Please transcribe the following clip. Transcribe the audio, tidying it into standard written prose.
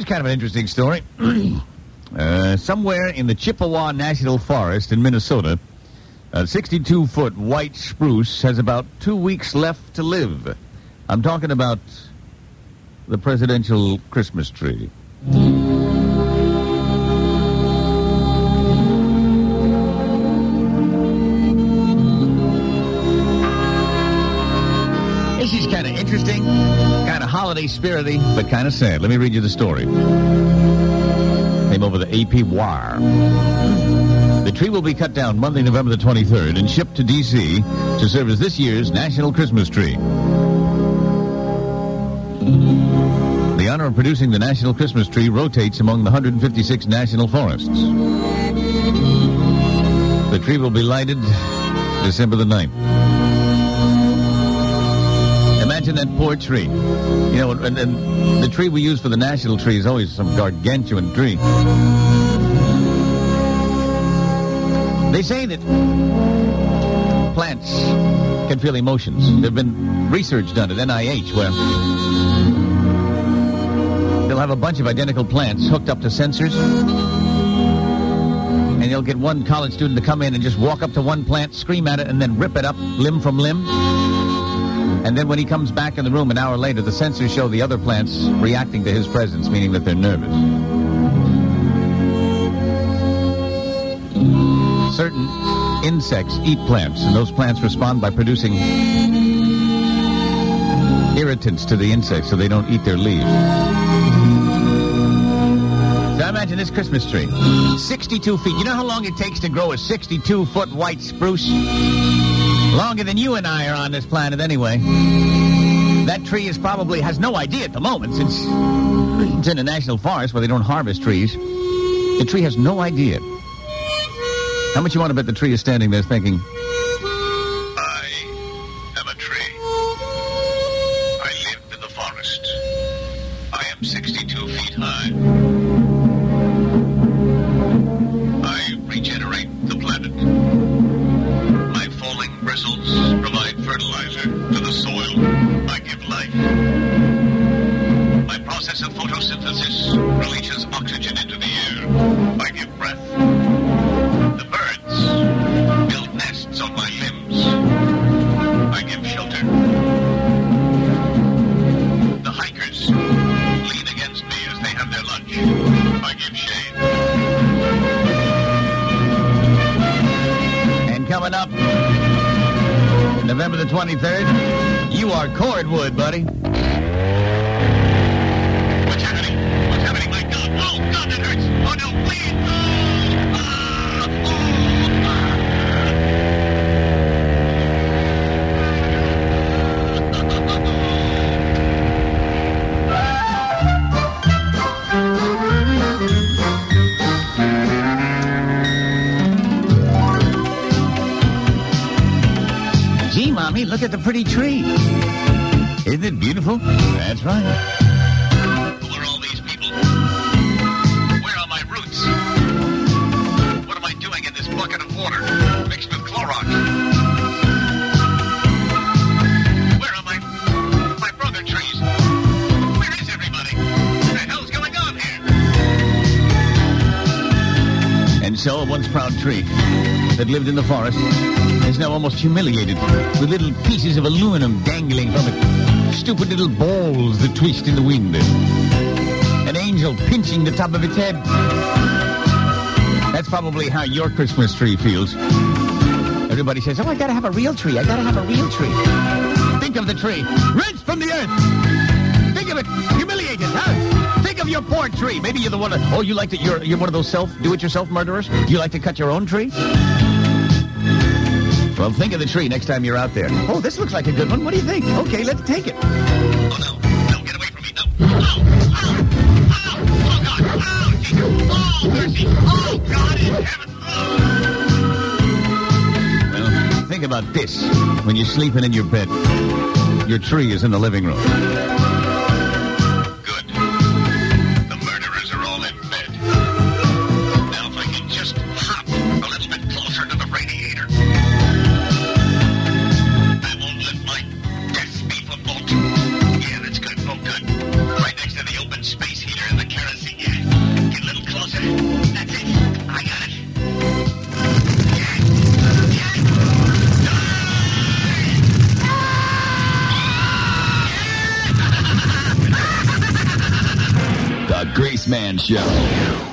Here's kind of an interesting story. Somewhere in the Chippewa National Forest in Minnesota, a 62-foot white spruce has about 2 weeks left to live. I'm talking about the presidential Christmas tree. This is kind of interesting, kind of holiday spirity, but kind of sad. Let me read you the story. Came over the AP Wire. The tree will be cut down Monday, November the 23rd, and shipped to D.C. to serve as this year's National Christmas Tree. The honor of producing the National Christmas Tree rotates among the 156 national forests. The tree will be lighted December the 9th. Imagine that poor tree. You know, and the tree we use for the national tree is always some gargantuan tree. They say that plants can feel emotions. There have been research done at NIH where they'll have a bunch of identical plants hooked up to sensors, and you'll get one college student to come in and just walk up to one plant, scream at it, and then rip it up limb from limb. And then when he comes back in the room an hour later, the sensors show the other plants reacting to his presence, meaning that they're nervous. Certain insects eat plants, and those plants respond by producing irritants to the insects so they don't eat their leaves. So imagine this Christmas tree. 62 feet. You know how long it takes to grow a 62-foot white spruce? Longer than you and I are on this planet anyway. That tree has no idea at the moment, since it's in a national forest where they don't harvest trees. The tree has no idea. How much you want to bet the tree is standing there thinking, I am a tree. I live in the forest. I am 62 feet high. I regenerate the planet. My falling bristles provide fertilizer to the soil. I give life. My process of photosynthesis releases oxygen into the air. I give breath. The birds build nests on my limbs. I give shelter. The hikers lean against me as they have their lunch. I give shade. and coming up November the 23rd, you are cordwood, buddy. What's happening? What's happening? My God. Oh, God, that hurts. Oh, no, please. Gee, Mommy, look at the pretty tree. Isn't it beautiful? That's right. Who are all these people? Where are my roots? What am I doing in this bucket of water mixed with Clorox? Where are my brother trees? Where is everybody? What the hell's going on here? And so a once proud tree that lived in the forest is now almost humiliated with little pieces of aluminum dangling from it. Stupid little balls that twist in the wind. An angel pinching the top of its head. That's probably how your Christmas tree feels. Everybody says, oh, I gotta have a real tree. I gotta have a real tree. Think of the tree. Wrenched from the earth. Think of it. Humiliated, huh? Think of your poor tree. Maybe you're the one that, you like to, you're one of those do-it-yourself murderers? You like to cut your own tree? Well, think of the tree next time you're out there. Oh, this looks like a good one. What do you think? Okay, let's take it. Oh, no. No, get away from me. No. Ow! Ow! Ow! Oh, God. Ow! Jesus. Oh, mercy. Oh, God in heaven. Oh. Well, think about this when you're sleeping in your bed. Your tree is in the living room. Good. The murderers are all in bed. Now, if I can just hop a little bit closer to the radiator. I won't let my death be for bolt. Yeah, that's good. Oh, good. Right next to the open space heater in the the kerosene yet. Get a little closer. That's it. I got it. The Greaseman Show.